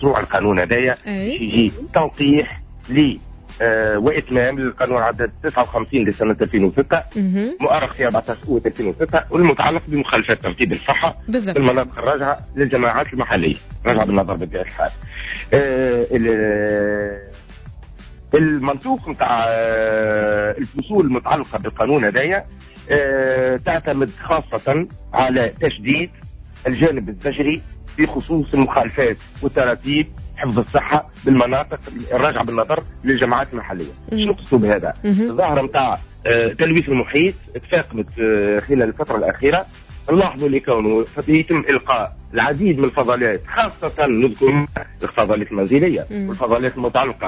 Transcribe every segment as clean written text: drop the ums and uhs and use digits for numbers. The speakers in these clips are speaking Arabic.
مشروع القانون هذايا يجي توقيح ل وإتمام للقانون عدد 59 لسنة 2006 مؤرخ في 14 أوت 2006 والمتعلق بمخالفات ترتيب الصحة في المناطق الراجعة للجماعات المحلية راجعة بالنظر بطبيعة الحال. المنطوق نتاع الفصول المتعلقة بالقانون هذايا تعتمد خاصة على تشديد الجانب الزجري في خصوص المخالفات وتراتيب حفظ الصحة بالمناطق الراجعة بالنظر للجماعات المحلية. شنو نقصد بهذا؟ الظاهرة نتاع تلويث المحيط تفاقمت خلال الفترة الأخيرة. نلاحظوا لكونه يتم إلقاء العديد من الفضلات خاصة نذكر الفضلات المنزلية والفضلات المتعلقة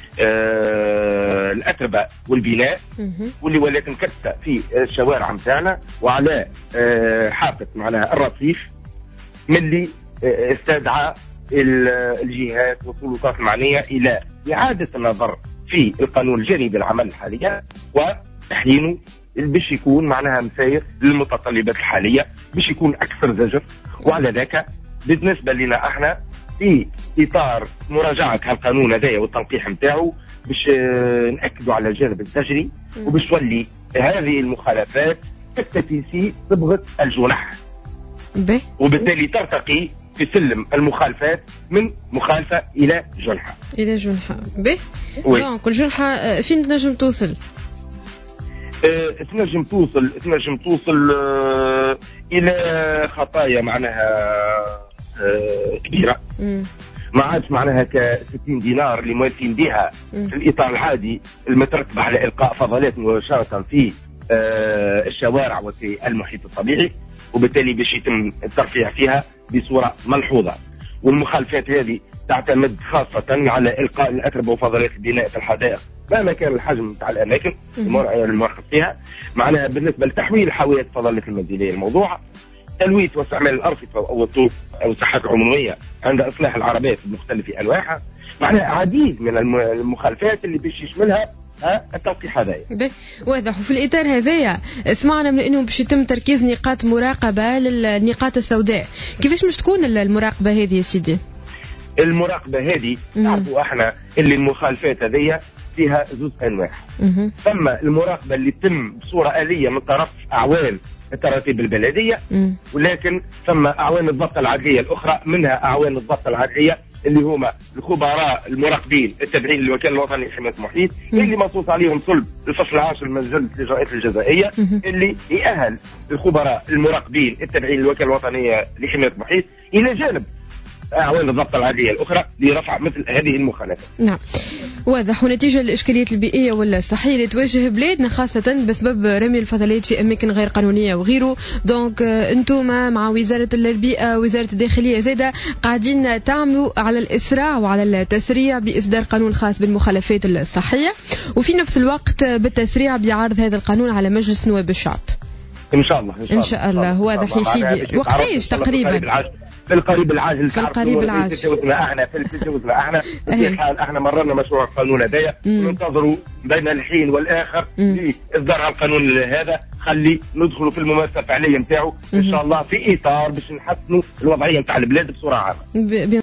بالأتربة والبناء واللي ولات مكتة في الشوارع متاعنا وعلى حافة معناها الرصيف من اللي استدعى الجهات والسلطات المعنية إلى إعادة النظر في القانون الجاري بالعمل حاليا وتحيينه باش يكون معناها مساير للمتطلبات الحالية باش يكون أكثر زجر. وعلى ذاك بالنسبة لنا احنا في إطار مراجعة هالقانون هذايا والتنقيح نتاعو باش نأكدوا على الجانب الزجري وباش تولي هذه المخالفات تكتفي في صبغة الجنح وبالتالي ترتقي في سلم المخالفات من مخالفة إلى جنحة. إلى جنحة دونك الجنحة فين تنجم توصل؟ تنجم توصل إلى خطايا معناها كبيرة ما عادش معناها ك60 دينار اللي موالفين بها في الإطار العادي المترتب على إلقاء فضلات مباشرة في الشوارع وفي المحيط الطبيعي وبالتالي باش يتم الترفيع فيها بصورة ملحوظة. والمخالفات هذه تعتمد خاصة على إلقاء الأتربة وفضلات البناء في الحدائق مهما كان الحجم تاع الأماكن المرخص فيها معناها بالنسبة لتحويل حاويات الفضلات المنزلية الموضوع تلويث واستعمال الأرصفة أو الطرق أو الساحات العمومية عند إصلاح العربات بمختلف أنواعها معناها عديد من المخالفات اللي باش يشملها التوقيح هذايا. واضح. وفي الإطار هذايا سمعنا من أنه باش يتم تركيز نقاط مراقبة للنقاط السوداء. كيفاش مش تكون المراقبة هذه يا سيدي؟ المراقبة هذه نعرفوا احنا اللي المخالفات هذيا فيها زوج أنواع. ثم المراقبة اللي تتم بصورة آلية من طرف أعوان التراتيب البلدية ولكن ثم أعوان الضبط العدلية الأخرى منها أعوان الضبط العدلية اللي هما الخبراء المراقبين التابعين للوكالة الوطنية لحماية المحيط اللي منصوص عليهم صلب الفصل العاشر من مجلة الإجراءات الجزائية اللي يأهل الخبراء المراقبين التابعين للوكالة الوطنية لحماية المحيط إلى جانب أعوان الضبط العادية الأخرى لرفع مثل هذه المخالفات. نعم واضح. ونتيجة للإشكاليات البيئية ولا الصحية اللي تواجه بلادنا خاصة بسبب رمي الفضلات في أماكن غير قانونية وغيره دونك أنتم مع وزارة البيئة وزارة الداخلية زادة قاعدين تعملوا على الإسراع وعلى التسريع بإصدار قانون خاص بالمخالفات الصحية وفي نفس الوقت بالتسريع بعرض هذا القانون على مجلس نواب الشعب إن شاء الله. إن شاء الله. واضح يا سيدي. وقتاش تقريبا؟ في القريب العاجل. في القريب العاجل. تجاوزنا احنا في الحال احنا مررنا مشروع القانون هذايا ننتظروا بين الحين والاخر لاصدار القانون هذا خلي ندخلوا في الممارسه الفعليه نتاعو ان شاء الله في اطار باش نحسنوا الوضعيه نتاع البلاد بصوره عامه.